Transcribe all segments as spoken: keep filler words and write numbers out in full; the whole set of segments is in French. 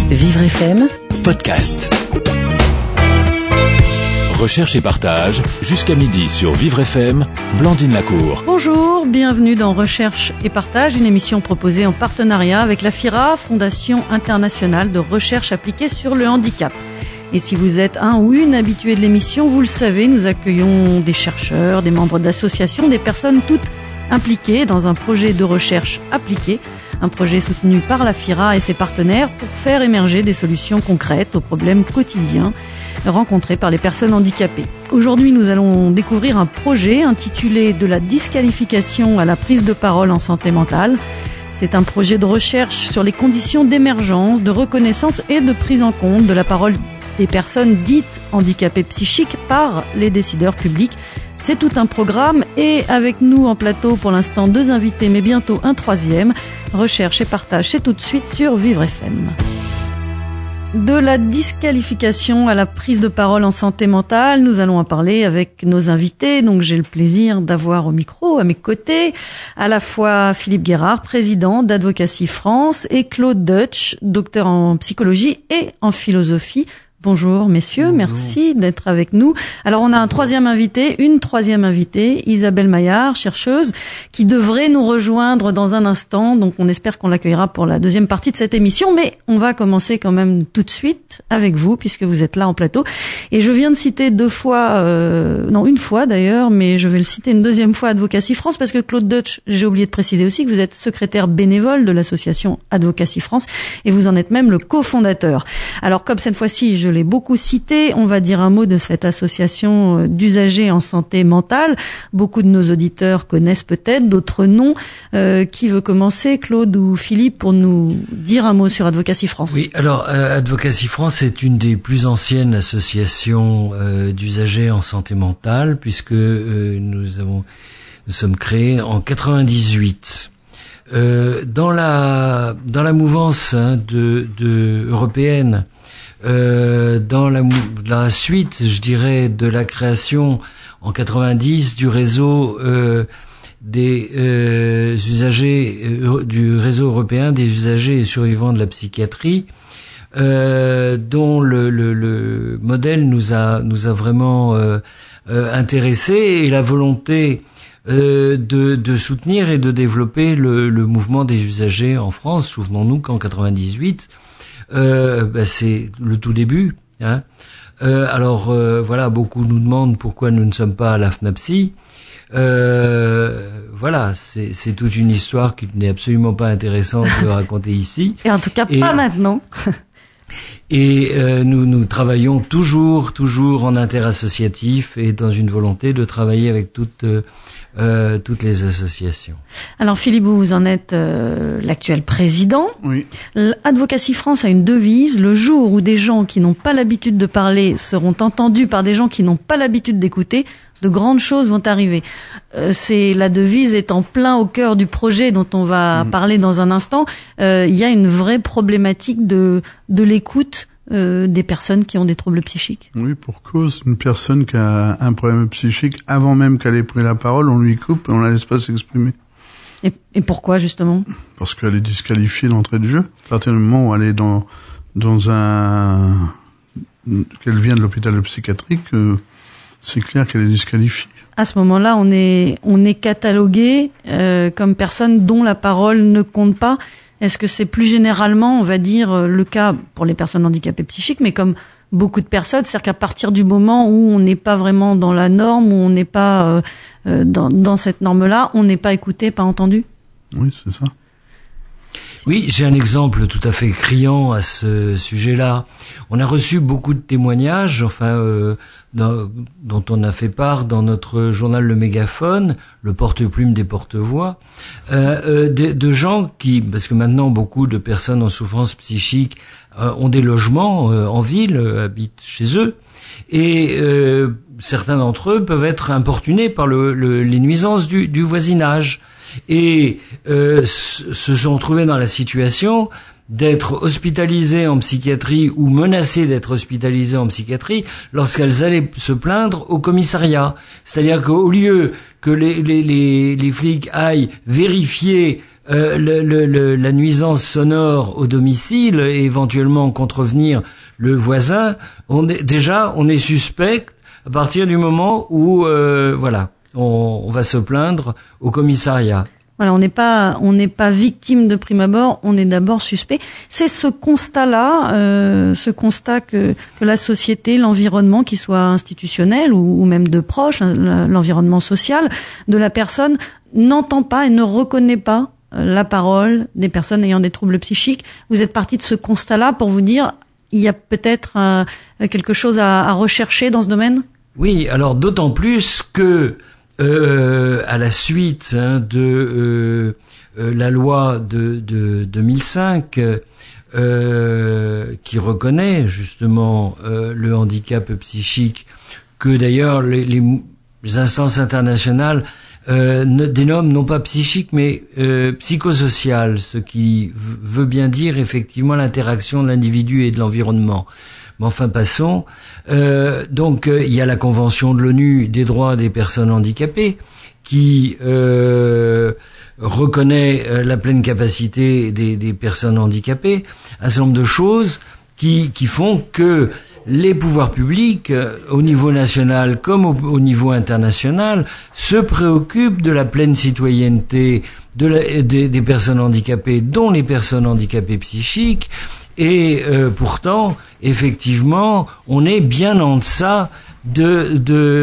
Vivre F M Podcast. Recherche et partage, jusqu'à midi sur Vivre F M, Blandine Lacour. Bonjour, bienvenue dans Recherche et partage, une émission proposée en partenariat avec la FIRA, Fondation internationale de recherche appliquée sur le handicap. Et si vous êtes un ou une habitué de l'émission, vous le savez, nous accueillons des chercheurs, des membres d'associations, des personnes toutes impliquées dans un projet de recherche appliquée, un projet soutenu par la FIRA et ses partenaires pour faire émerger des solutions concrètes aux problèmes quotidiens rencontrés par les personnes handicapées. Aujourd'hui, nous allons découvrir un projet intitulé « De la disqualification à la prise de parole en santé mentale ». C'est un projet de recherche sur les conditions d'émergence, de reconnaissance et de prise en compte de la parole des personnes dites handicapées psychiques par les décideurs publics. C'est tout un programme et avec nous en plateau pour l'instant deux invités mais bientôt un troisième. Recherche et partage, c'est tout de suite sur Vivre F M. De la disqualification à la prise de parole en santé mentale, nous allons en parler avec nos invités. Donc j'ai le plaisir d'avoir au micro à mes côtés à la fois Philippe Guérard, président d'Advocacy France, et Claude Deutsch, docteur en psychologie et en philosophie. Bonjour messieurs, Bonjour. Merci d'être avec nous. Alors on a un troisième invité, une troisième invitée, Isabelle Maillard, chercheuse, qui devrait nous rejoindre dans un instant. Donc on espère qu'on l'accueillera pour la deuxième partie de cette émission, mais on va commencer quand même tout de suite avec vous, puisque vous êtes là en plateau. Et je viens de citer deux fois, euh, non une fois d'ailleurs, mais je vais le citer une deuxième fois Advocacy France, parce que Claude Deutsch, j'ai oublié de préciser aussi que vous êtes secrétaire bénévole de l'association Advocacy France, et vous en êtes même le cofondateur. Alors comme cette fois-ci, je l'ai beaucoup cité, on va dire un mot de cette association d'usagers en santé mentale. Beaucoup de nos auditeurs connaissent peut-être, d'autres non. Euh, qui veut commencer, Claude ou Philippe, pour nous dire un mot sur Advocacy France? Oui, alors euh, Advocacy France est une des plus anciennes associations euh, d'usagers en santé mentale, puisque euh, nous avons nous sommes créés en quatre-vingt-dix-huit. Euh, dans la dans la mouvance hein, de, de européenne. Euh, dans la, la suite, je dirais, de la création en quatre-vingt-dix du réseau euh, des euh, usagers euh, du réseau européen des usagers et survivants de la psychiatrie, euh, dont le, le, le modèle nous a nous a vraiment euh, euh, intéressés, et la volonté euh, de, de soutenir et de développer le, le mouvement des usagers en France. Souvenons-nous qu'en quatre-vingt-dix-huit, Euh, ben c'est le tout début, hein. Euh, alors euh, voilà, beaucoup nous demandent pourquoi nous ne sommes pas à la FNAPSI. Euh, voilà, c'est, c'est toute une histoire qui n'est absolument pas intéressante de raconter ici. Et en tout cas, et, pas maintenant. Et euh, nous nous travaillons toujours, toujours en interassociatif et dans une volonté de travailler avec toutes euh, euh, toutes les associations. Alors Philippe, vous, vous en êtes euh, l'actuel président. Oui. Advocacy France a une devise: le jour où des gens qui n'ont pas l'habitude de parler seront entendus par des gens qui n'ont pas l'habitude d'écouter, de grandes choses vont arriver. Euh, c'est la devise est en plein au cœur du projet dont on va mmh. parler dans un instant. Euh, il y a une vraie problématique de de l'écoute euh, des personnes qui ont des troubles psychiques. Oui, pour cause, une personne qui a un problème psychique, avant même qu'elle ait pris la parole, on lui coupe et on la laisse pas s'exprimer. Et, et pourquoi justement? Parce qu'elle est disqualifiée d'entrée de jeu. À partir du moment où elle est dans dans un qu'elle vient de l'hôpital psychiatrique, euh, c'est clair qu'elle est disqualifiée. À ce moment-là, on est on est catalogué euh, comme personne dont la parole ne compte pas. Est-ce que c'est plus généralement, on va dire, le cas pour les personnes handicapées psychiques, mais comme beaucoup de personnes, c'est-à-dire qu'à partir du moment où on n'est pas vraiment dans la norme, où on n'est pas euh, dans, dans cette norme-là, on n'est pas écouté, pas entendu? Oui, c'est ça. Oui, j'ai un exemple tout à fait criant à ce sujet-là. On a reçu beaucoup de témoignages, enfin, euh, dans, dont on a fait part dans notre journal Le Mégaphone, le porte-plume des porte-voix, euh, euh, de, de gens qui, parce que maintenant beaucoup de personnes en souffrance psychique euh, ont des logements euh, en ville, euh, habitent chez eux, et euh, certains d'entre eux peuvent être importunés par le, le, les nuisances du, du voisinage. Et euh, se sont trouvés dans la situation d'être hospitalisées en psychiatrie ou menacées d'être hospitalisées en psychiatrie lorsqu'elles allaient se plaindre au commissariat. C'est-à-dire qu'au lieu que les, les, les, les flics aillent vérifier euh, le, le, le, la nuisance sonore au domicile et éventuellement contrevenir le voisin, on est, déjà on est suspect à partir du moment où euh, voilà, on, on va se plaindre au commissariat. Voilà, on n'est pas, on n'est pas victime de prime abord, on est d'abord suspect. C'est ce constat-là, euh, ce constat que, que la société, l'environnement, qu'il soit institutionnel ou, ou même de proche, l'environnement social de la personne, n'entend pas et ne reconnaît pas la parole des personnes ayant des troubles psychiques. Vous êtes parti de ce constat-là pour vous dire, il y a peut-être euh, quelque chose à, à rechercher dans ce domaine ? Oui, alors d'autant plus que Euh, à la suite hein, de euh, euh, la loi de, de deux mille cinq euh, qui reconnaît justement euh, le handicap psychique, que d'ailleurs les, les instances internationales euh, ne dénomment non pas psychique mais euh, psychosocial, ce qui v- veut bien dire effectivement l'interaction de l'individu et de l'environnement. Mais enfin, passons. Euh, donc, euh, il y a la Convention de l'ONU des droits des personnes handicapées qui euh, reconnaît euh, la pleine capacité des, des personnes handicapées. Un certain nombre de choses qui, qui font que les pouvoirs publics, euh, au niveau national comme au, au niveau international, se préoccupent de la pleine citoyenneté de la, des, des personnes handicapées, dont les personnes handicapées psychiques. Et euh, pourtant, effectivement, on est bien en deçà de,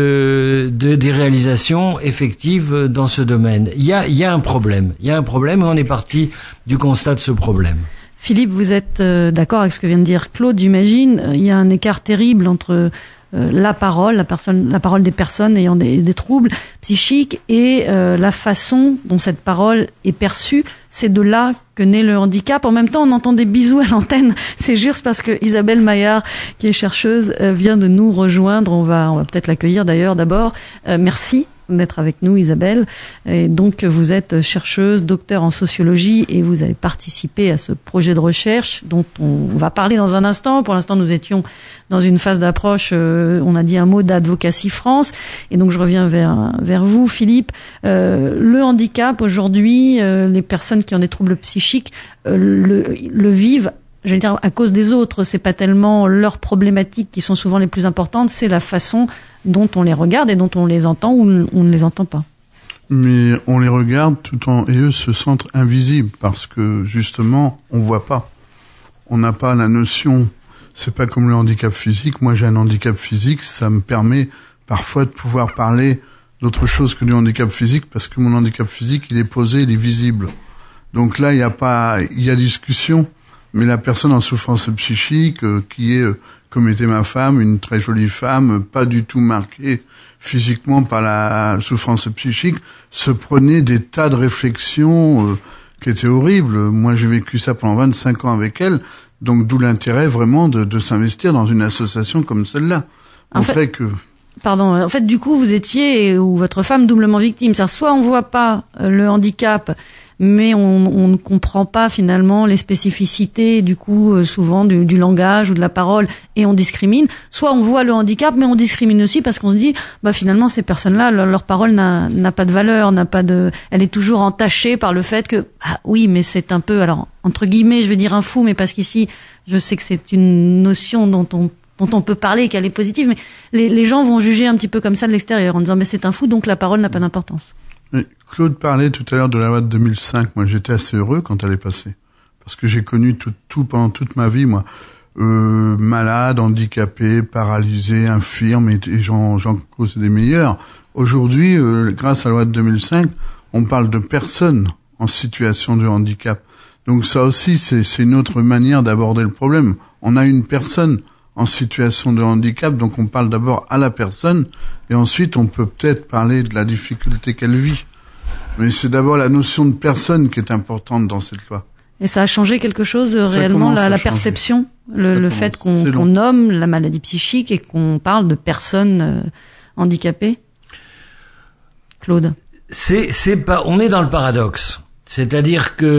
de, de des réalisations effectives dans ce domaine. Il y a, il y a un problème. Il y a un problème et on est parti du constat de ce problème. Philippe, vous êtes euh, d'accord avec ce que vient de dire Claude, j'imagine. Il y a un écart terrible entre euh, la parole, la personne, la parole des personnes ayant des, des troubles psychiques et euh, la façon dont cette parole est perçue. C'est de là que naît le handicap. En même temps, on entend des bisous à l'antenne. C'est juste parce que Isabelle Maillard, qui est chercheuse, euh, vient de nous rejoindre. On va, on va peut-être l'accueillir d'ailleurs d'abord. Euh, merci d'être avec nous, Isabelle. Et donc, vous êtes chercheuse, docteur en sociologie et vous avez participé à ce projet de recherche dont on va parler dans un instant. Pour l'instant, nous étions dans une phase d'approche, euh, on a dit un mot d'Advocacy France. Et donc, je reviens vers, vers vous, Philippe. Euh, le handicap, aujourd'hui, euh, les personnes qui ont des troubles psychiques euh, le, le vivent, j'allais dire, à cause des autres. C'est pas tellement leurs problématiques qui sont souvent les plus importantes, c'est la façon dont on les regarde et dont on les entend ou on ne les entend pas. Mais on les regarde tout en, et eux se sentent invisibles parce que, justement, on voit pas. On n'a pas la notion, c'est pas comme le handicap physique. Moi, j'ai un handicap physique, ça me permet parfois de pouvoir parler d'autre chose que du handicap physique parce que mon handicap physique, il est posé, il est visible. Donc là, il y a pas, il y a discussion. Mais la personne en souffrance psychique, euh, qui est, euh, comme était ma femme, une très jolie femme, euh, pas du tout marquée physiquement par la souffrance psychique, se prenait des tas de réflexions euh, qui étaient horribles. Moi, j'ai vécu ça pendant vingt-cinq ans avec elle, donc d'où l'intérêt vraiment de, de s'investir dans une association comme celle-là. Montrer en fait, que... Pardon, en fait, du coup, vous étiez, ou votre femme, doublement victime. C'est-à-dire, soit on voit pas le handicap, mais on, on ne comprend pas finalement les spécificités du coup euh, souvent du, du langage ou de la parole et on discrimine. Soit on voit le handicap mais on discrimine aussi parce qu'on se dit bah finalement ces personnes-là leur, leur parole n'a, n'a pas de valeur, n'a pas de, elle est toujours entachée par le fait que ah oui mais c'est un peu alors entre guillemets je vais dire un fou mais parce qu'ici je sais que c'est une notion dont on dont on peut parler qu'elle est positive mais les, les gens vont juger un petit peu comme ça de l'extérieur en disant mais c'est un fou donc la parole n'a pas d'importance. Mais Claude parlait tout à l'heure de la loi de deux mille cinq. Moi, j'étais assez heureux quand elle est passée. Parce que j'ai connu tout, tout pendant toute ma vie, moi. Euh, malade, handicapé, paralysé, infirme, et, et j'en, j'en cause des meilleurs. Aujourd'hui, euh, grâce à la loi de deux mille cinq, on parle de personnes en situation de handicap. Donc ça aussi, c'est, c'est une autre manière d'aborder le problème. On a une personne en situation de handicap, donc on parle d'abord à la personne, et ensuite on peut peut-être parler de la difficulté qu'elle vit. Mais c'est d'abord la notion de personne qui est importante dans cette loi. Et ça a changé quelque chose ça réellement, la, la perception, le, le fait qu'on, qu'on nomme la maladie psychique et qu'on parle de personnes euh, handicapées. Claude. C'est, c'est pas, on est dans le paradoxe. C'est-à-dire que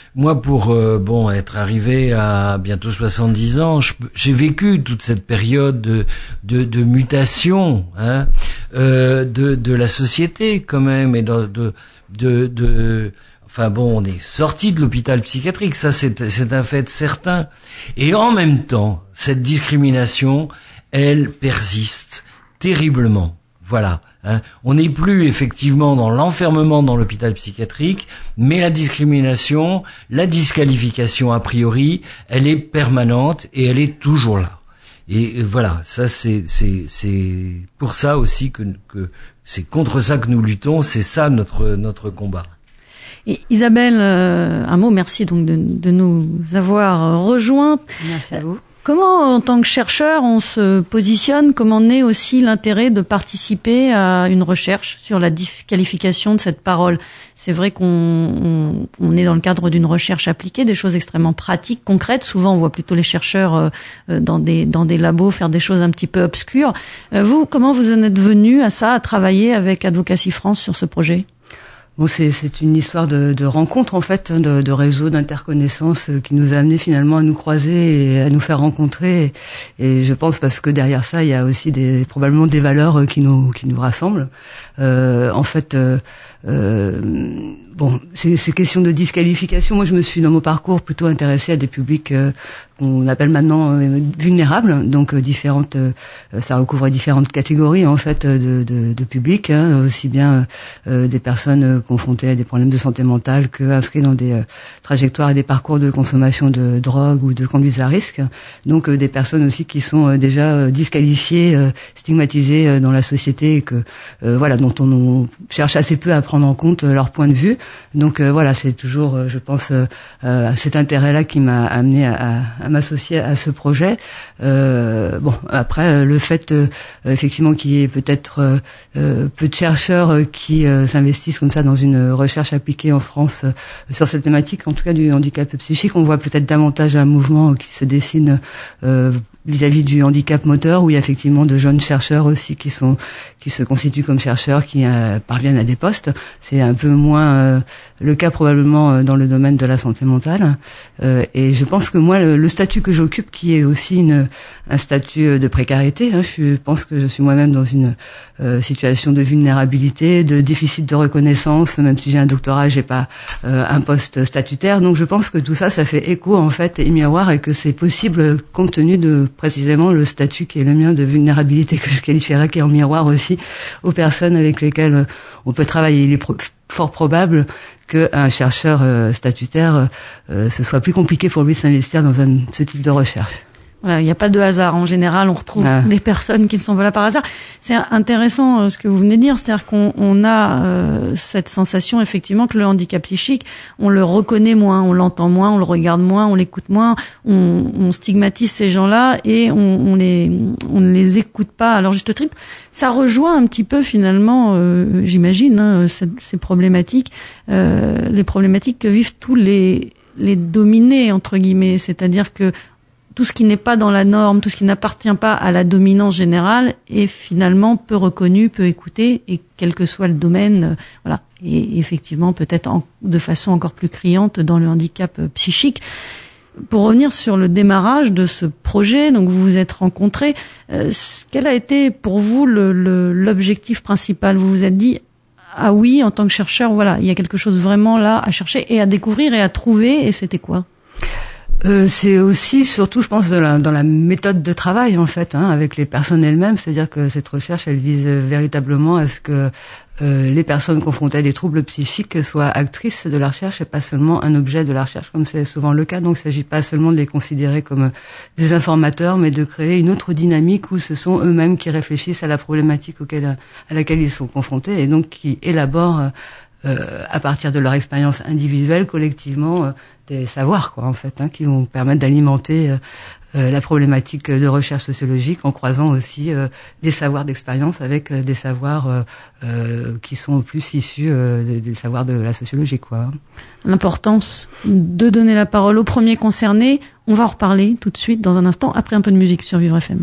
moi, pour euh, bon être arrivé à bientôt soixante-dix ans, je, j'ai vécu toute cette période de de, de mutation, hein, euh, de de la société quand même, et de de de, de enfin bon, on est sorti de l'hôpital psychiatrique, ça c'est c'est un fait certain. Et en même temps, cette discrimination, elle persiste terriblement. Voilà. Hein. On n'est plus effectivement dans l'enfermement dans l'hôpital psychiatrique, mais la discrimination, la disqualification a priori, elle est permanente et elle est toujours là. Et voilà, ça c'est c'est c'est pour ça aussi que que c'est contre ça que nous luttons, c'est ça notre notre combat. Et Isabelle, euh, un mot, merci donc de, de nous avoir rejoints. Merci à vous. Comment, en tant que chercheur, on se positionne? Comment naît aussi l'intérêt de participer à une recherche sur la disqualification de cette parole? C'est vrai qu'on on, on est dans le cadre d'une recherche appliquée, des choses extrêmement pratiques, concrètes. Souvent, on voit plutôt les chercheurs euh, dans des dans des labos faire des choses un petit peu obscures. Euh, vous, comment vous en êtes venu à ça, à travailler avec Advocacy France sur ce projet? Bon, c'est, c'est une histoire de, de rencontre, en fait, de, de réseau, d'interconnaissance qui nous a amené finalement à nous croiser et à nous faire rencontrer. Et, et je pense parce que derrière ça, il y a aussi des, probablement des valeurs qui nous, qui nous rassemblent. Euh, en fait, euh, euh, bon, c'est, c'est question de disqualification. Moi, je me suis, dans mon parcours, plutôt intéressée à des publics euh, qu'on appelle maintenant euh, vulnérables, donc euh, différentes, euh, ça recouvre différentes catégories en fait de, de, de publics, hein, aussi bien euh, des personnes euh, confrontées à des problèmes de santé mentale que inscrits dans des euh, trajectoires et des parcours de consommation de drogue ou de conduite à risque. Donc euh, des personnes aussi qui sont euh, déjà euh, disqualifiées, euh, stigmatisées euh, dans la société et que euh, voilà dont on, on cherche assez peu à prendre en compte euh, leur point de vue. Donc euh, voilà, c'est toujours, euh, je pense, euh, euh, cet intérêt-là qui m'a amené à, à, à m'associer à ce projet. Euh, bon, après, le fait euh, effectivement qu'il y ait peut-être euh, peu de chercheurs euh, qui euh, s'investissent comme ça dans une recherche appliquée en France euh, sur cette thématique, en tout cas du handicap psychique, on voit peut-être davantage un mouvement qui se dessine euh, vis-à-vis du handicap moteur, où il y a effectivement de jeunes chercheurs aussi qui sont qui se constituent comme chercheurs, qui euh, parviennent à des postes. C'est un peu moins euh, le cas probablement euh, dans le domaine de la santé mentale. Euh, et je pense que moi, le, le statut que j'occupe, qui est aussi une, un statut de précarité, hein, je pense que je suis moi-même dans une euh, situation de vulnérabilité, de déficit de reconnaissance, même si j'ai un doctorat, j'ai pas euh, un poste statutaire. Donc je pense que tout ça, ça fait écho en fait et miroir, et que c'est possible compte tenu de précisément le statut qui est le mien de vulnérabilité, que je qualifierais qui est en miroir aussi aux personnes avec lesquelles on peut travailler. Il est pro- fort probable qu'un chercheur euh, statutaire, euh, ce soit plus compliqué pour lui de s'investir dans un, ce type de recherche. Voilà, il n'y a pas de hasard. En général, on retrouve ah. des personnes qui ne sont pas là par hasard. C'est intéressant euh, ce que vous venez de dire, c'est-à-dire qu'on on a euh, cette sensation effectivement que le handicap psychique, on le reconnaît moins, on l'entend moins, on le regarde moins, on l'écoute moins, on, on stigmatise ces gens-là et on, on les on ne les écoute pas à leur juste titre. Ça rejoint un petit peu finalement, euh, j'imagine, hein, ces, ces problématiques, euh, les problématiques que vivent tous les les dominés entre guillemets, c'est-à-dire que tout ce qui n'est pas dans la norme, tout ce qui n'appartient pas à la dominance générale est finalement peu reconnu, peu écouté, et quel que soit le domaine, euh, voilà, et effectivement peut-être en, de façon encore plus criante dans le handicap euh, psychique. Pour revenir sur le démarrage de ce projet, donc vous vous êtes rencontrés, euh, quel a été pour vous le, le, l'objectif principal? Vous vous êtes dit, ah oui, en tant que chercheur, voilà, il y a quelque chose vraiment là à chercher et à découvrir et à trouver, et c'était quoi? Euh, c'est aussi, surtout, je pense, de la, dans la méthode de travail, en fait, hein, avec les personnes elles-mêmes. C'est-à-dire que cette recherche, elle vise véritablement à ce que euh, les personnes confrontées à des troubles psychiques soient actrices de la recherche et pas seulement un objet de la recherche, comme c'est souvent le cas. Donc, il ne s'agit pas seulement de les considérer comme des informateurs, mais de créer une autre dynamique où ce sont eux-mêmes qui réfléchissent à la problématique auquel, à laquelle ils sont confrontés, et donc qui élaborent euh, à partir de leur expérience individuelle, collectivement, euh, des savoirs, quoi, en fait, hein, qui vont permettre d'alimenter euh, euh, la problématique de recherche sociologique en croisant aussi euh, des savoirs d'expérience avec euh, des savoirs euh, euh, qui sont plus issus euh, des, des savoirs de la sociologie, quoi. L'importance de donner la parole aux premiers concernés, on va en reparler tout de suite dans un instant, après un peu de musique sur Vivre F M.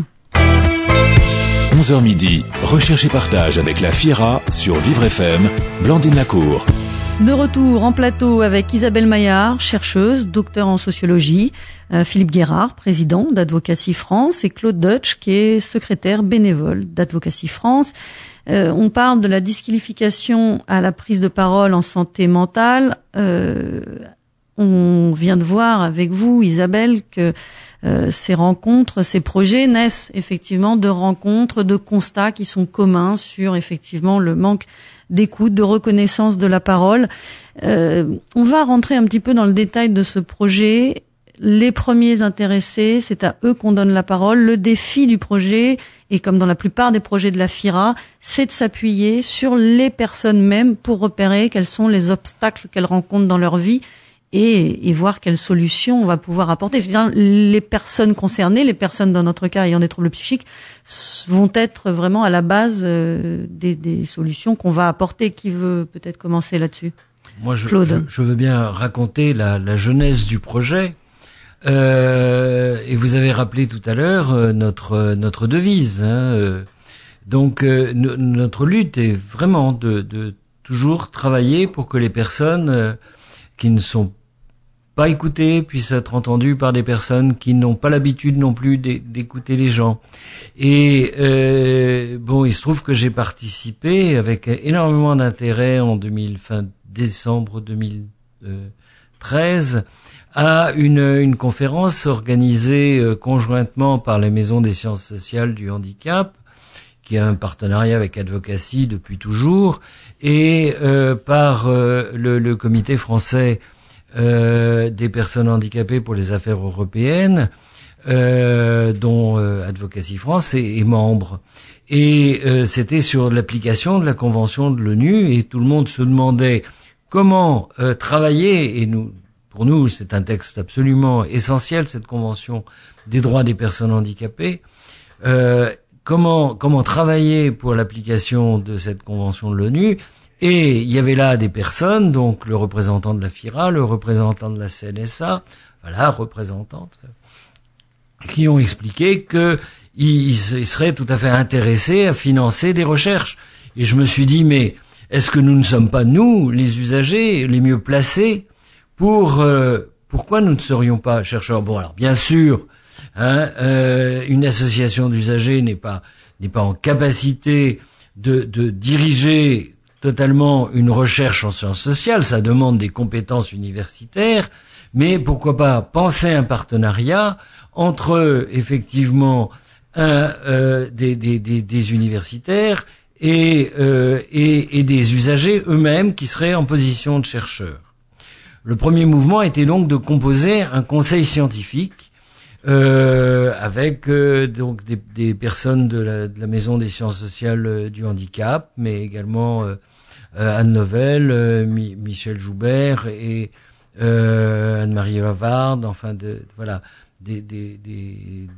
onze heures midi, recherche et partage avec la F I R A sur Vivre F M, Blandine Lacour. De retour en plateau avec Isabelle Maillard, chercheuse, docteur en sociologie, euh, Philippe Guérard, président d'Advocacy France, et Claude Deutsch, qui est secrétaire bénévole d'Advocacy France. Euh, on parle de la disqualification à la prise de parole en santé mentale. Euh, on vient de voir avec vous, Isabelle, que euh, ces rencontres, ces projets naissent effectivement de rencontres, de constats qui sont communs sur effectivement le manque d'écoute, de reconnaissance de la parole. Euh, on va rentrer un petit peu dans le détail de ce projet. Les premiers intéressés, c'est à eux qu'on donne la parole. Le défi du projet, et comme dans la plupart des projets de la FIRA, c'est de s'appuyer sur les personnes mêmes pour repérer quels sont les obstacles qu'elles rencontrent dans leur vie et, et voir quelles solutions on va pouvoir apporter. C'est-à-dire, les personnes concernées, les personnes dans notre cas ayant des troubles psychiques, vont être vraiment à la base euh, des, des solutions qu'on va apporter. Qui veut peut-être commencer là-dessus ? Moi, je, Claude. je, je veux bien raconter la, la genèse du projet. Euh, et vous avez rappelé tout à l'heure euh, notre notre devise. Hein, euh, donc, euh, no, notre lutte est vraiment de, de toujours travailler pour que les personnes euh, qui ne sont pas écoutées puissent être entendues par des personnes qui n'ont pas l'habitude non plus d'écouter les gens. Et euh, bon, il se trouve que j'ai participé avec énormément d'intérêt en deux mille, fin décembre deux mille treize à une, une conférence organisée euh, conjointement par la Maison des sciences sociales du handicap, qui a un partenariat avec Advocacy depuis toujours, et euh, par euh, le, le comité français euh, des personnes handicapées pour les affaires européennes, euh, dont euh, Advocacy France est, est membre. Et euh, c'était sur l'application de la Convention de l'ONU, et tout le monde se demandait comment euh, travailler, et nous, pour nous, c'est un texte absolument essentiel, cette Convention des droits des personnes handicapées, euh, comment comment travailler pour l'application de cette Convention de l'ONU. Et il y avait là des personnes, donc le représentant de la FIRA, le représentant de la C N S A, voilà, représentante, qui ont expliqué que ils, ils seraient tout à fait intéressés à financer des recherches. Et je me suis dit, mais est-ce que nous ne sommes pas, nous, les usagers, les mieux placés pour... Euh, pourquoi nous ne serions pas chercheurs? Bon, alors, bien sûr, hein, euh, une association d'usagers n'est pas n'est pas en capacité de, de diriger totalement une recherche en sciences sociales, ça demande des compétences universitaires, mais pourquoi pas penser un partenariat entre effectivement un, euh, des, des, des, des universitaires et, euh, et, et des usagers eux-mêmes qui seraient en position de chercheurs. Le premier mouvement était donc de composer un conseil scientifique euh, avec euh, donc des, des personnes de la, de la Maison des sciences sociales euh, du handicap, mais également euh, euh, Anne Novelle, euh, Mi- Michel Joubert et euh, Anne-Marie Lavarde, enfin de, de voilà, des, des, des,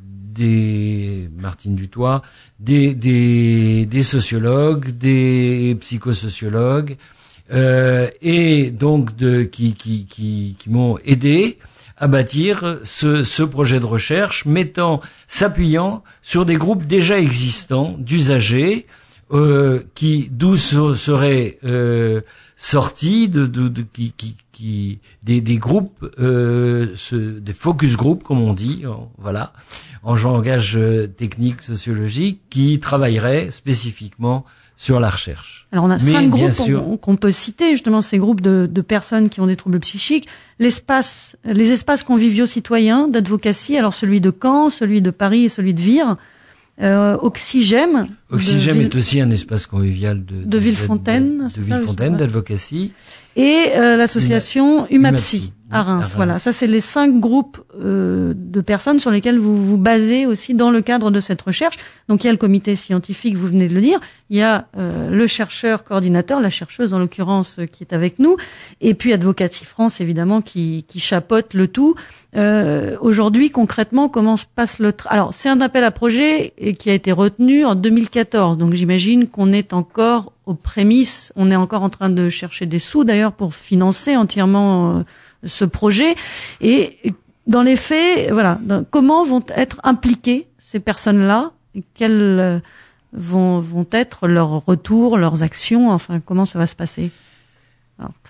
des Martine Dutoit, des, des, des sociologues, des psychosociologues, euh, et donc de qui qui qui, qui m'ont aidé à bâtir ce, ce projet de recherche, mettant, s'appuyant sur des groupes déjà existants d'usagers, euh, qui d'où so, seraient euh, sortis de, de, de qui, qui, qui des, des groupes, euh, ce, des focus groups comme on dit, en, voilà, en langage technique sociologique, qui travailleraient spécifiquement sur la recherche. Alors on a Mais, cinq groupes sûr, qu'on, qu'on peut citer, justement ces groupes de, de personnes qui ont des troubles psychiques. L'espace, les espaces conviviaux citoyens d'Advocacy, alors celui de Caen, celui de Paris et celui de Vire. Euh, Oxygème. Oxygème Ville, est aussi un espace convivial de, de, de Villefontaine. De, de Villefontaine, d'Advocacy. Et euh, l'association Umapsy, Umapsy à Reims. à Reims. Voilà, ça c'est les cinq groupes euh, de personnes sur lesquels vous vous basez aussi dans le cadre de cette recherche. Donc il y a le comité scientifique, vous venez de le dire, il y a euh, le chercheur coordinateur, la chercheuse en l'occurrence euh, qui est avec nous, et puis Advocacy France évidemment qui, qui chapeaute le tout. Euh, aujourd'hui concrètement comment se passe le... Tra- Alors c'est un appel à projet et qui a été retenu en deux mille quatorze, donc j'imagine qu'on est encore aux prémices, on est encore en train de chercher des sous d'ailleurs pour financer entièrement euh, ce projet. Et dans les faits, voilà, comment vont être impliquées ces personnes-là, quels euh, vont vont être leurs retours, leurs actions, enfin comment ça va se passer? Alors,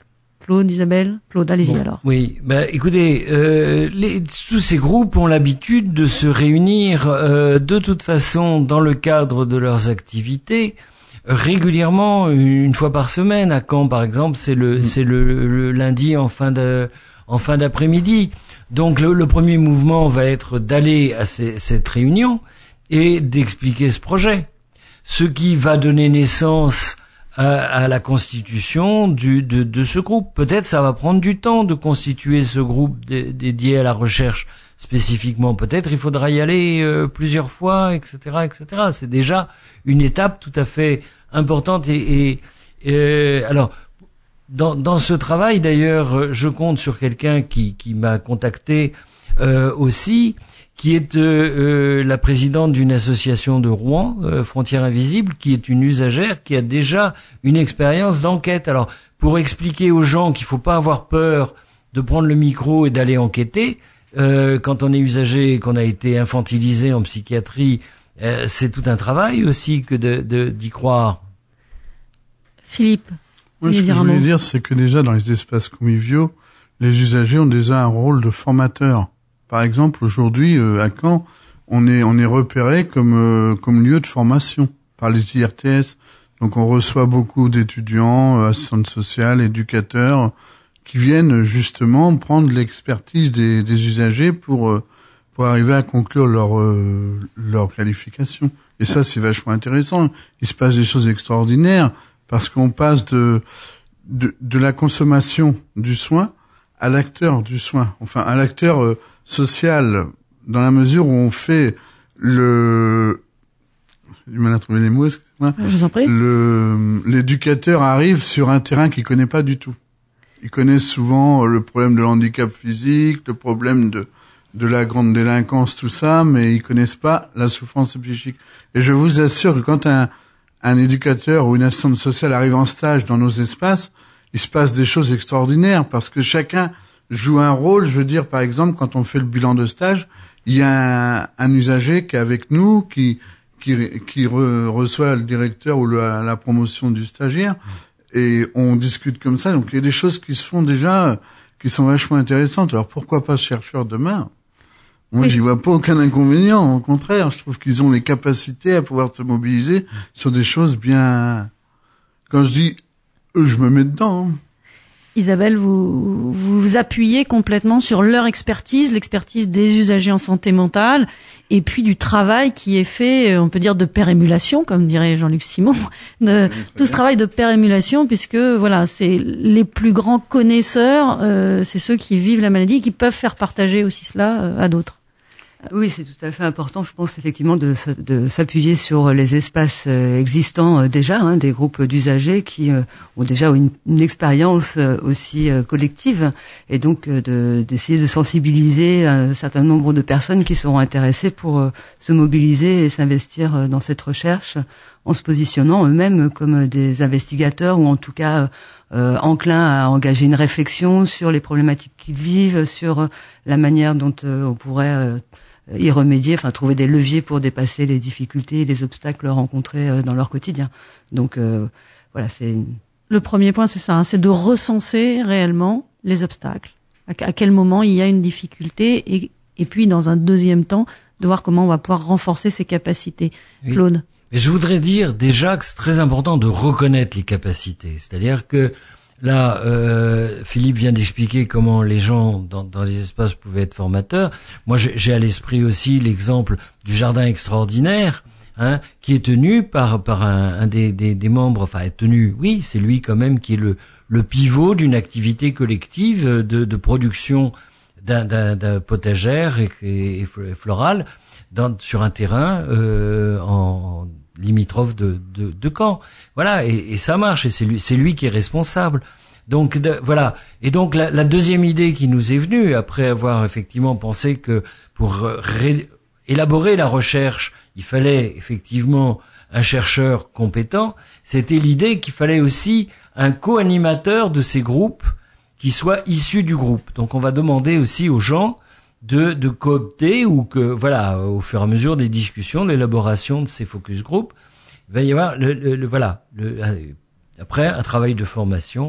Claude, Isabelle. Claude, allez-y bon, alors. Oui, bah écoutez, euh, les, tous ces groupes ont l'habitude de se réunir euh, de toute façon dans le cadre de leurs activités régulièrement, une fois par semaine. À Caen, par exemple, c'est le mmh. c'est le, le lundi en fin de en fin d'après-midi. Donc le, le premier mouvement va être d'aller à ces, cette réunion et d'expliquer ce projet, ce qui va donner naissance à, à la constitution du, de, de ce groupe. Peut-être ça va prendre du temps de constituer ce groupe dé, dédié à la recherche spécifiquement. Peut-être il faudra y aller euh, plusieurs fois, et cetera, et cetera. C'est déjà une étape tout à fait importante. Et, et, et alors, dans, dans ce travail, d'ailleurs, je compte sur quelqu'un qui, qui m'a contacté euh, aussi, qui est euh, euh, la présidente d'une association de Rouen, euh, Frontières Invisibles, qui est une usagère qui a déjà une expérience d'enquête. Alors, pour expliquer aux gens qu'il faut pas avoir peur de prendre le micro et d'aller enquêter, euh, quand on est usager et qu'on a été infantilisé en psychiatrie, euh, c'est tout un travail aussi que de, de, d'y croire. Philippe. Moi, ce que je voulais dire, c'est que déjà dans les espaces conviviaux, les usagers ont déjà un rôle de formateur. Par exemple, aujourd'hui, euh, à Caen, on est on est repéré comme euh, comme lieu de formation par les I R T S. Donc, on reçoit beaucoup d'étudiants, euh, assistantes sociales, éducateurs, qui viennent justement prendre l'expertise des, des usagers pour euh, pour arriver à conclure leur euh, leur qualification. Et ça, c'est vachement intéressant. Il se passe des choses extraordinaires parce qu'on passe de de, de la consommation du soin à l'acteur du soin. Enfin, à l'acteur euh, social, dans la mesure où on fait le... J'ai du mal à trouver les mots, excusez-moi. Je vous en prie. Le, l'éducateur arrive sur un terrain qu'il connaît pas du tout. Il connaît souvent le problème de l'handicap physique, le problème de, de la grande délinquance, tout ça, mais ils connaissent pas la souffrance psychique. Et je vous assure que quand un, un éducateur ou une assistante sociale arrive en stage dans nos espaces, il se passe des choses extraordinaires parce que chacun joue un rôle. Je veux dire, par exemple, quand on fait le bilan de stage, il y a un, un usager qui est avec nous, qui qui, qui re, reçoit le directeur ou le, la promotion du stagiaire, et on discute comme ça. Donc il y a des choses qui se font déjà, qui sont vachement intéressantes. Alors pourquoi pas chercheurs demain? Moi, oui. J'y vois pas aucun inconvénient. Au contraire, je trouve qu'ils ont les capacités à pouvoir se mobiliser sur des choses bien... Quand je dis eux, je me mets dedans. Hein. Isabelle, vous, vous vous appuyez complètement sur leur expertise, l'expertise des usagers en santé mentale, et puis du travail qui est fait, on peut dire, de pérémulation, comme dirait Jean-Luc Simon, de oui, tout ce travail de pérémulation, puisque voilà, c'est les plus grands connaisseurs, euh, c'est ceux qui vivent la maladie, qui peuvent faire partager aussi cela euh, à d'autres. Oui, c'est tout à fait important, je pense, effectivement, de, de s'appuyer sur les espaces existants déjà, hein, des groupes d'usagers qui euh, ont déjà une, une expérience aussi euh, collective, et donc euh, de, d'essayer de sensibiliser un certain nombre de personnes qui seront intéressées pour euh, se mobiliser et s'investir dans cette recherche, en se positionnant eux-mêmes comme des investigateurs, ou en tout cas euh, enclins à engager une réflexion sur les problématiques qu'ils vivent, sur la manière dont euh, on pourrait... Euh, y remédier, enfin trouver des leviers pour dépasser les difficultés et les obstacles rencontrés dans leur quotidien. Donc euh, voilà, c'est... Le premier point, c'est ça, hein, c'est de recenser réellement les obstacles. À, à quel moment il y a une difficulté, et, et puis dans un deuxième temps, de voir comment on va pouvoir renforcer ses capacités. Oui. Claude. Mais je voudrais dire déjà que c'est très important de reconnaître les capacités. C'est-à-dire que là, euh, Philippe vient d'expliquer comment les gens dans, dans les espaces pouvaient être formateurs. Moi, j'ai, j'ai à l'esprit aussi l'exemple du jardin extraordinaire, hein, qui est tenu par par un, un des, des, des membres. Enfin, est tenu, oui, c'est lui quand même qui est le le pivot d'une activité collective de, de production d'un, d'un, d'un potagère et, et, et floral dans, sur un terrain euh, en limitrophe de, de, de Caen. Voilà, et, et ça marche, et c'est lui, c'est lui qui est responsable. Donc de, voilà. Et donc la, la deuxième idée qui nous est venue, après avoir effectivement pensé que pour ré, élaborer la recherche, il fallait effectivement un chercheur compétent, c'était l'idée qu'il fallait aussi un co-animateur de ces groupes qui soit issu du groupe. Donc on va demander aussi aux gens de, de coopter, ou que, voilà, au fur et à mesure des discussions, de l'élaboration de ces focus group, il va y avoir le, le, le voilà, le, après un travail de formation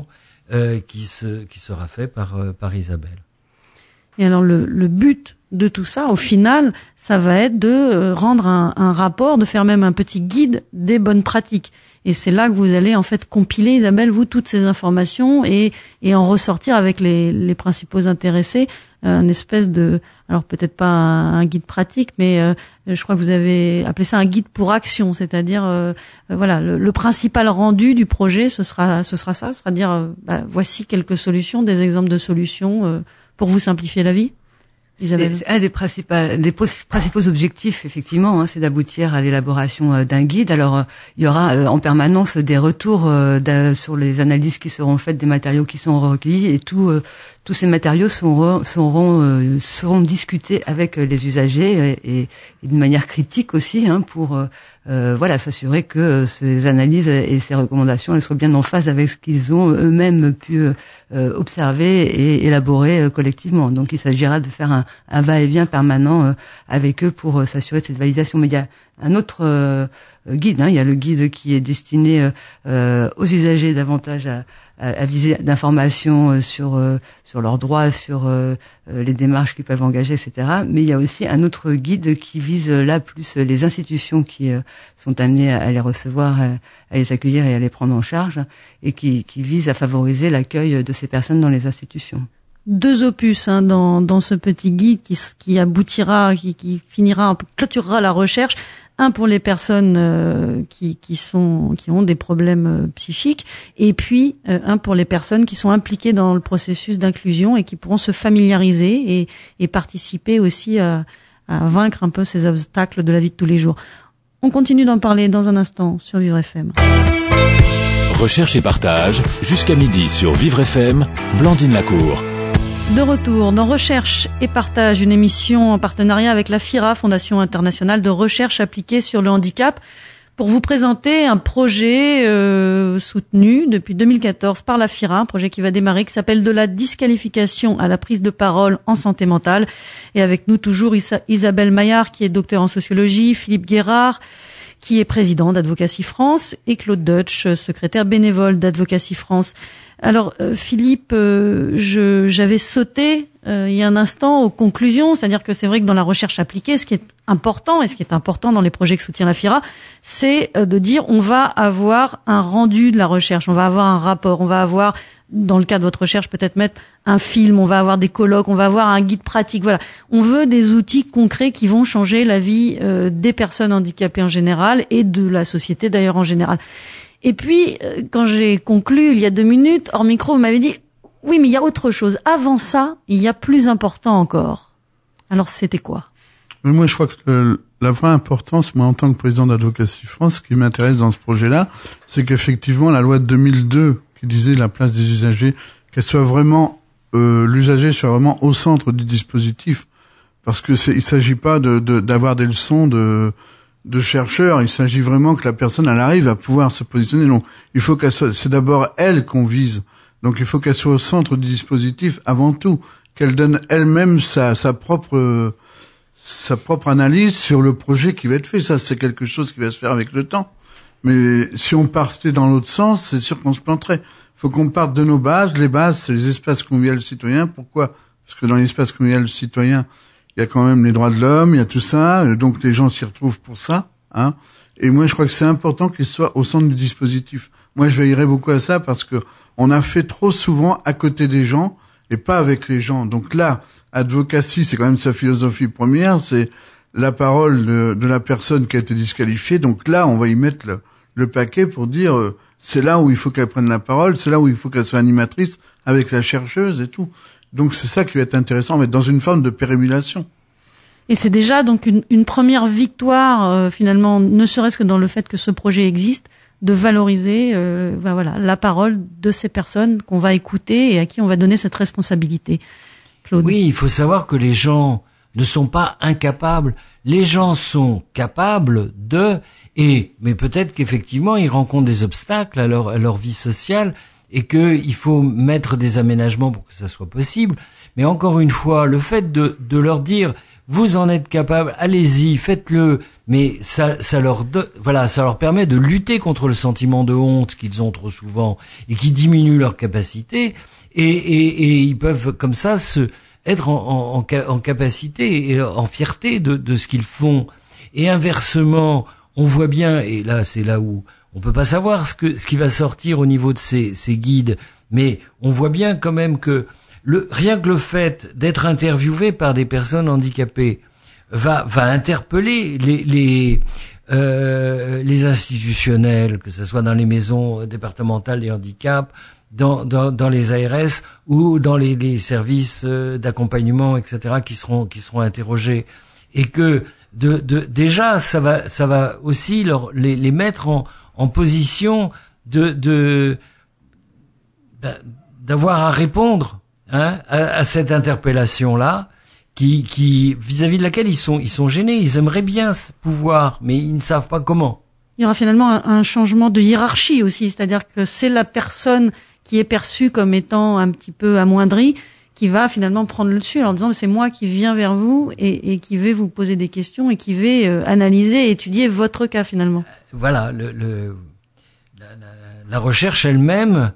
euh, qui se qui sera fait par euh, par Isabelle. Et alors le, le but de tout ça, au final, ça va être de rendre un, un rapport, de faire même un petit guide des bonnes pratiques. Et c'est là que vous allez en fait compiler, Isabelle, vous, toutes ces informations et, et en ressortir avec les, les principaux intéressés, un espèce de, alors peut-être pas un, un guide pratique, mais euh, je crois que vous avez appelé ça un guide pour action, c'est-à-dire euh, euh, voilà, le, le principal rendu du projet, ce sera, ce sera ça, ce sera dire euh, bah, voici quelques solutions, des exemples de solutions euh, pour vous simplifier la vie. C'est, c'est un des principaux, des principaux objectifs, effectivement, hein, c'est d'aboutir à l'élaboration euh, d'un guide. Alors, euh, il y aura euh, en permanence des retours euh, sur les analyses qui seront faites des matériaux qui sont recueillis, et tout, euh, tous ces matériaux seront, seront, euh, seront discutés avec les usagers et, et d'une manière critique aussi, hein, pour euh, euh, voilà, s'assurer que ces analyses et ces recommandations elles soient bien en phase avec ce qu'ils ont eux-mêmes pu euh, observer et élaborer euh, collectivement. Donc, il s'agira de faire un, un va-et-vient permanent euh, avec eux pour euh, s'assurer de cette validation. Mais il y a un autre euh, guide, hein, il y a le guide qui est destiné euh, aux usagers davantage à, à, à viser d'informations euh, sur euh, sur leurs droits, sur euh, les démarches qu'ils peuvent engager, et cetera. Mais il y a aussi un autre guide qui vise là plus les institutions qui euh, sont amenées à, à les recevoir, à, à les accueillir et à les prendre en charge, et qui, qui vise à favoriser l'accueil de ces personnes dans les institutions. Deux opus hein, dans, dans ce petit guide qui, qui aboutira, qui, qui finira, clôturera la recherche. Un pour les personnes euh, qui, qui sont, qui ont des problèmes euh, psychiques, et puis euh, un pour les personnes qui sont impliquées dans le processus d'inclusion et qui pourront se familiariser et, et participer aussi à, à vaincre un peu ces obstacles de la vie de tous les jours. On continue d'en parler dans un instant sur Vivre F M. Recherche et partage jusqu'à midi sur Vivre F M, Blandine Lacour. De retour dans Recherche et Partage, une émission en partenariat avec la FIRA, Fondation internationale de recherche appliquée sur le handicap, pour vous présenter un projet euh, soutenu depuis deux mille quatorze par la FIRA, un projet qui va démarrer, qui s'appelle De la disqualification à la prise de parole en santé mentale. Et avec nous toujours Isa- Isabelle Maillard, qui est docteur en sociologie, Philippe Guérard, qui est président d'Advocacy France, et Claude Deutsch, secrétaire bénévole d'Advocacy France. Alors euh, Philippe, euh, je, j'avais sauté euh, il y a un instant aux conclusions, c'est-à-dire que c'est vrai que dans la recherche appliquée, ce qui est important et ce qui est important dans les projets que soutient la FIRA, c'est euh, de dire on va avoir un rendu de la recherche, on va avoir un rapport, on va avoir, dans le cas de votre recherche, peut-être mettre un film, on va avoir des colloques, on va avoir un guide pratique. Voilà, on veut des outils concrets qui vont changer la vie euh, des personnes handicapées en général et de la société d'ailleurs en général. Et puis, quand j'ai conclu il y a deux minutes, hors micro, vous m'avez dit « Oui, mais il y a autre chose. Avant ça, il y a plus important encore. » Alors, c'était quoi ? Mais moi, je crois que le, la vraie importance, moi, en tant que président d'Advocacy France, ce qui m'intéresse dans ce projet-là, c'est qu'effectivement, la loi de deux mille deux, qui disait la place des usagers, qu'elle soit vraiment, euh, l'usager soit vraiment au centre du dispositif. Parce que c'est, il s'agit pas de, de, d'avoir des leçons de... de chercheurs, il s'agit vraiment que la personne elle arrive à pouvoir se positionner. Donc il faut qu'elle soit, c'est d'abord elle qu'on vise. Donc il faut qu'elle soit au centre du dispositif avant tout, qu'elle donne elle-même sa sa propre sa propre analyse sur le projet qui va être fait. Ça c'est quelque chose qui va se faire avec le temps. Mais si on partait dans l'autre sens, c'est sûr qu'on se planterait. Il faut qu'on parte de nos bases. Les bases, c'est les espaces conviviaux citoyens. Pourquoi ? Parce que dans l'espace convivial citoyen, il y a quand même les droits de l'homme, il y a tout ça, donc les gens s'y retrouvent pour ça, hein. Et moi, je crois que c'est important qu'ils soient au centre du dispositif. Moi, je veillerai beaucoup à ça parce que on a fait trop souvent à côté des gens et pas avec les gens. Donc là, Advocacy, c'est quand même sa philosophie première, c'est la parole de, de la personne qui a été disqualifiée. Donc là, on va y mettre le, le paquet pour dire euh, c'est là où il faut qu'elle prenne la parole, c'est là où il faut qu'elle soit animatrice avec la chercheuse et tout. Donc c'est ça qui va être intéressant, on va être dans une forme de pérémulation. Et c'est déjà donc une, une première victoire, euh, finalement, ne serait-ce que dans le fait que ce projet existe, de valoriser euh, ben voilà, la parole de ces personnes qu'on va écouter et à qui on va donner cette responsabilité. Claude. Oui, il faut savoir que les gens ne sont pas incapables. Les gens sont capables de, et mais peut-être qu'effectivement ils rencontrent des obstacles à leur, à leur vie sociale et qu'il faut mettre des aménagements pour que ça soit possible. Mais encore une fois, le fait de, de leur dire vous en êtes capable, allez-y, faites-le. Mais ça, ça leur, de, voilà, ça leur permet de lutter contre le sentiment de honte qu'ils ont trop souvent et qui diminue leur capacité. Et, et, et ils peuvent comme ça se être en, en, en capacité et en fierté de, de ce qu'ils font. Et inversement, on voit bien, et là c'est là où on peut pas savoir ce que ce qui va sortir au niveau de ces, ces guides, mais on voit bien quand même que le rien que le fait d'être interviewé par des personnes handicapées va va interpeller les les euh, les institutionnels, que ce soit dans les maisons départementales des handicaps, dans dans dans les A R S ou dans les les services d'accompagnement, et cetera, qui seront qui seront interrogés, et que de de déjà ça va ça va aussi leur les les mettre en en position de de d'avoir à répondre, hein, à, à cette interpellation là, qui qui vis-à-vis de laquelle ils sont ils sont gênés, ils aimeraient bien pouvoir, mais ils ne savent pas comment. Il y aura finalement un, un changement de hiérarchie aussi, c'est-à-dire que c'est la personne qui est perçue comme étant un petit peu amoindrie qui va finalement prendre le dessus en disant c'est moi qui viens vers vous et, et qui vais vous poser des questions et qui vais euh, analyser et étudier votre cas finalement. Voilà, le, le la, la, la recherche elle-même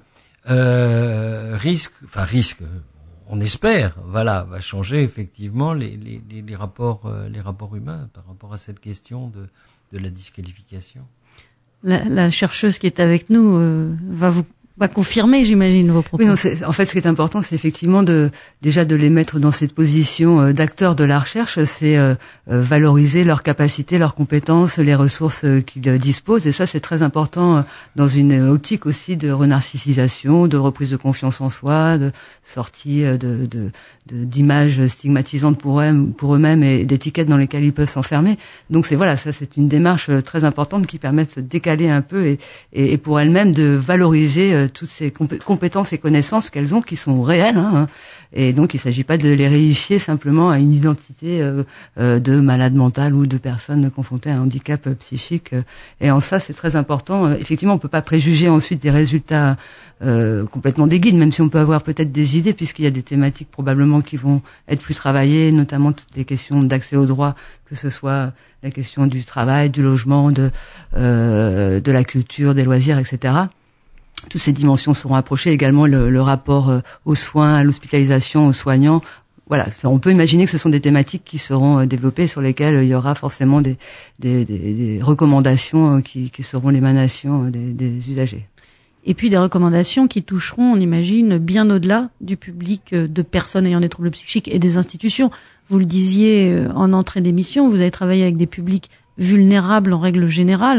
euh, risque, enfin risque, on espère, voilà, va changer effectivement les, les, les, les rapports, euh, les rapports humains par rapport à cette question de, de la disqualification. La, la chercheuse qui est avec nous euh, va vous va confirmer, j'imagine, vos propos. Oui, non, c'est, en fait, ce qui est important, c'est effectivement de déjà de les mettre dans cette position euh, d'acteurs de la recherche, c'est euh, euh, valoriser leurs capacités, leurs compétences, les ressources euh, qu'ils euh, disposent, et ça, c'est très important euh, dans une optique aussi de renarcissisation, de reprise de confiance en soi, de sortie euh, de, de, de d'images stigmatisantes pour eux, pour eux-mêmes et d'étiquettes dans lesquelles ils peuvent s'enfermer. Donc c'est voilà, ça, c'est une démarche euh, très importante qui permet de se décaler un peu et, et, et pour elles-mêmes de valoriser euh, toutes ces compé- compétences et connaissances qu'elles ont, qui sont réelles, hein, et donc il ne s'agit pas de les réifier simplement à une identité euh, euh, de malade mental ou de personnes confrontées à un handicap euh, psychique. Et en ça, c'est très important. Effectivement, on peut pas préjuger ensuite des résultats euh, complètement des guides, même si on peut avoir peut-être des idées, puisqu'il y a des thématiques probablement qui vont être plus travaillées, notamment toutes les questions d'accès aux droits, que ce soit la question du travail, du logement, de euh, de la culture, des loisirs, et cetera. Toutes ces dimensions seront approchées, également le, le rapport euh, aux soins, à l'hospitalisation, aux soignants. Voilà, on peut imaginer que ce sont des thématiques qui seront euh, développées, sur lesquelles euh, il y aura forcément des, des, des, des recommandations euh, qui, qui seront l'émanation euh, des, des usagers. Et puis des recommandations qui toucheront, on imagine, bien au-delà du public de personnes ayant des troubles psychiques et des institutions. Vous le disiez en entrée d'émission, vous avez travaillé avec des publics vulnérables en règle générale,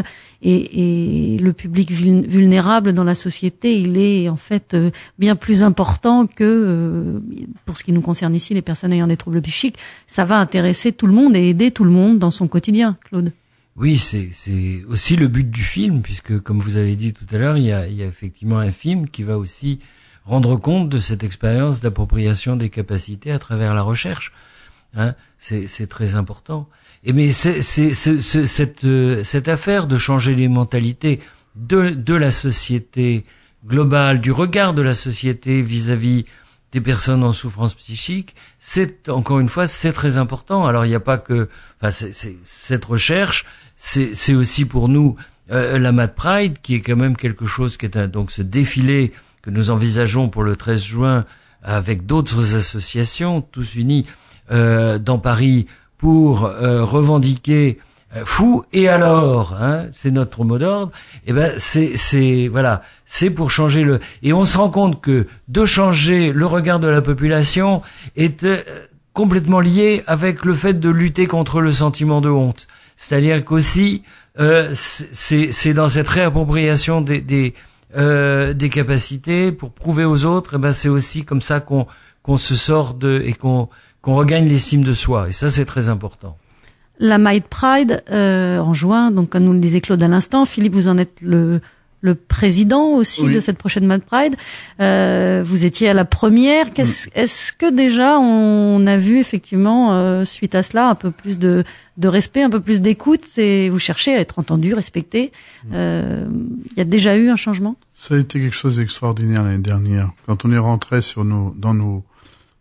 et, et le public vulnérable dans la société, il est en fait bien plus important que, pour ce qui nous concerne ici, les personnes ayant des troubles psychiques. Ça va intéresser tout le monde et aider tout le monde dans son quotidien, Claude. Oui, c'est, c'est aussi le but du film, puisque comme vous avez dit tout à l'heure, il y a, il y a effectivement un film qui va aussi rendre compte de cette expérience d'appropriation des capacités à travers la recherche. Hein, c'est, c'est très important. Et mais c'est, c'est, c'est, c'est cette, euh, cette affaire de changer les mentalités de, de la société globale, du regard de la société vis-à-vis des personnes en souffrance psychique, c'est encore une fois, c'est très important. Alors il n'y a pas que, enfin, c'est, c'est, cette recherche, c'est, c'est aussi pour nous euh, la Mad Pride, qui est quand même quelque chose qui est un, donc ce défilé que nous envisageons pour le treize juin avec d'autres associations, tous unis euh, dans Paris pour euh, revendiquer euh, fou et alors, hein, c'est notre mot d'ordre. Et ben c'est c'est voilà, c'est pour changer le. Et on se rend compte que de changer le regard de la population est euh, complètement lié avec le fait de lutter contre le sentiment de honte. C'est-à-dire qu'aussi euh, c'est c'est dans cette réappropriation des des euh, des capacités pour prouver aux autres. Et ben c'est aussi comme ça qu'on qu'on se sort de et qu'on qu'on regagne l'estime de soi, et ça c'est très important. La Mad Pride euh, en juin, donc comme nous le disait Claude à l'instant, Philippe, vous en êtes le le président aussi oui. de cette prochaine Mad Pride. Euh, vous étiez à la première. Qu'est-ce, mmh. Est-ce que déjà on a vu effectivement euh, suite à cela un peu plus de de respect, un peu plus d'écoute, et vous cherchez à être entendu, respecté. Il mmh. euh, y a déjà eu un changement? Ça a été quelque chose d'extraordinaire l'année dernière. Quand on est rentré sur nos dans nos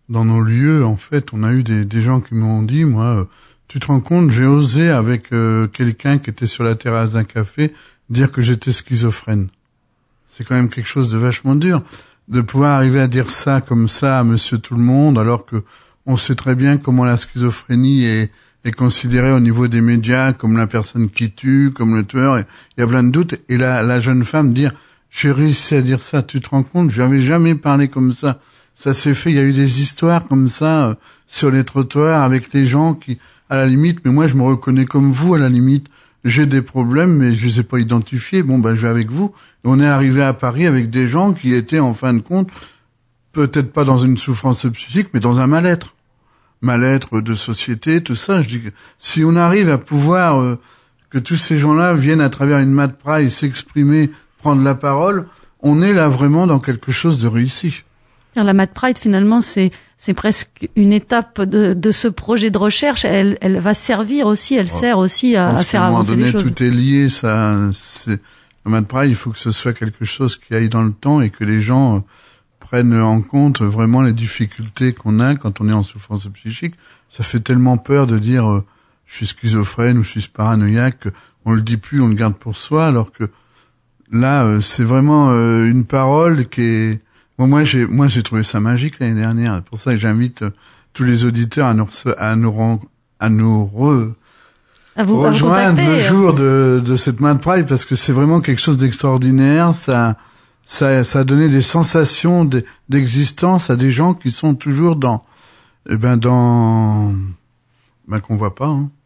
dans nos lieux, en fait, on a eu des, des gens qui m'ont dit, moi, euh, tu te rends compte, j'ai osé avec euh, quelqu'un qui était sur la terrasse d'un café dire que j'étais schizophrène. C'est quand même quelque chose de vachement dur de pouvoir arriver à dire ça comme ça à Monsieur Tout le Monde, alors que on sait très bien comment la schizophrénie est, est considérée au niveau des médias comme la personne qui tue, comme le tueur. Il y a plein de doutes. Et la, la jeune femme dire, j'ai réussi à dire ça. Tu te rends compte, j'avais jamais parlé comme ça. Ça s'est fait. Il y a eu des histoires comme ça euh, sur les trottoirs avec les gens qui, à la limite, mais moi je me reconnais comme vous à la limite. J'ai des problèmes, mais je les ai pas identifiés. Bon, ben je vais avec vous. Et on est arrivé à Paris avec des gens qui étaient en fin de compte peut-être pas dans une souffrance psychique, mais dans un mal-être. Mal-être de société, tout ça. Je dis que si on arrive à pouvoir euh, que tous ces gens-là viennent à travers une Mad Pride s'exprimer, prendre la parole, on est là vraiment dans quelque chose de réussi. La Mad Pride, finalement, c'est c'est presque une étape de, de ce projet de recherche. Elle, elle va servir aussi, elle oh. sert aussi à, à faire avancer les choses. À un moment donné, tout est lié. Ça, c'est la Mad Pride. Il faut que ce soit quelque chose qui aille dans le temps et que les gens prennent en compte vraiment les difficultés qu'on a quand on est en souffrance psychique. Ça fait tellement peur de dire euh, je suis schizophrène ou je suis paranoïaque, on le dit plus, on le garde pour soi, alors que là euh, c'est vraiment euh, une parole qui est bon, moi j'ai moi j'ai trouvé ça magique l'année dernière. C'est pour ça que j'invite euh, tous les auditeurs à nous à nous à nous re, à vous rejoindre le jour de de cette Mad Pride, parce que c'est vraiment quelque chose d'extraordinaire. Ça Ça, ça a donné des sensations de, d'existence à des gens qui sont toujours dans, eh ben, dans, ben, qu'on voit pas, hein.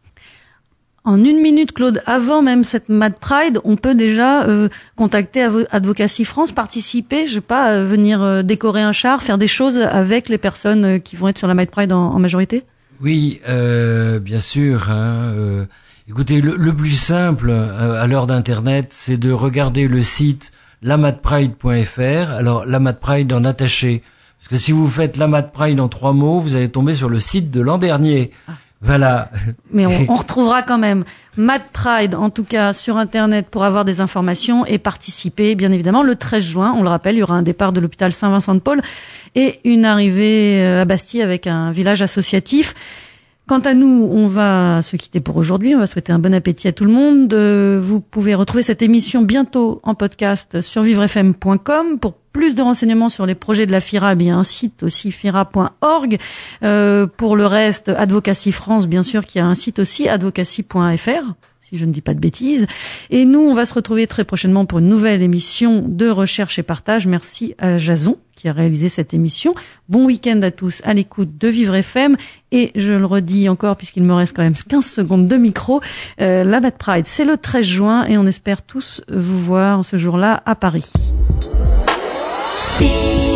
En une minute, Claude, avant même cette Mad Pride, on peut déjà euh, contacter Advocacy France, participer, je sais pas, euh, venir euh, décorer un char, faire des choses avec les personnes euh, qui vont être sur la Mad Pride en, en majorité? Oui, euh, bien sûr. Hein, euh, écoutez, le, le plus simple euh, à l'heure d'Internet, c'est de regarder le site la mad pride point f r. Alors, la Mad Pride en attaché. Parce que si vous faites la Mad Pride en trois mots, vous allez tomber sur le site de l'an dernier. Ah. Voilà. Mais on, on retrouvera quand même Mad Pride, en tout cas, sur Internet pour avoir des informations et participer, bien évidemment. Le treize juin, on le rappelle, il y aura un départ de l'hôpital Saint-Vincent-de-Paul et une arrivée à Bastille avec un village associatif. Quant à nous, on va se quitter pour aujourd'hui. On va souhaiter un bon appétit à tout le monde. Vous pouvez retrouver cette émission bientôt en podcast sur vivre f m point com. Pour plus de renseignements sur les projets de la FIRA, il y a un site aussi, fira point org. Euh, pour le reste, Advocacy France, bien sûr, qui a un site aussi, advocacy point f r, si je ne dis pas de bêtises. Et nous, on va se retrouver très prochainement pour une nouvelle émission de recherche et partage. Merci à Jason qui a réalisé cette émission. Bon week-end à tous à l'écoute de Vivre F M. Et je le redis encore, puisqu'il me reste quand même quinze secondes de micro, euh, la Mad Pride, c'est le treize juin et on espère tous vous voir ce jour-là à Paris.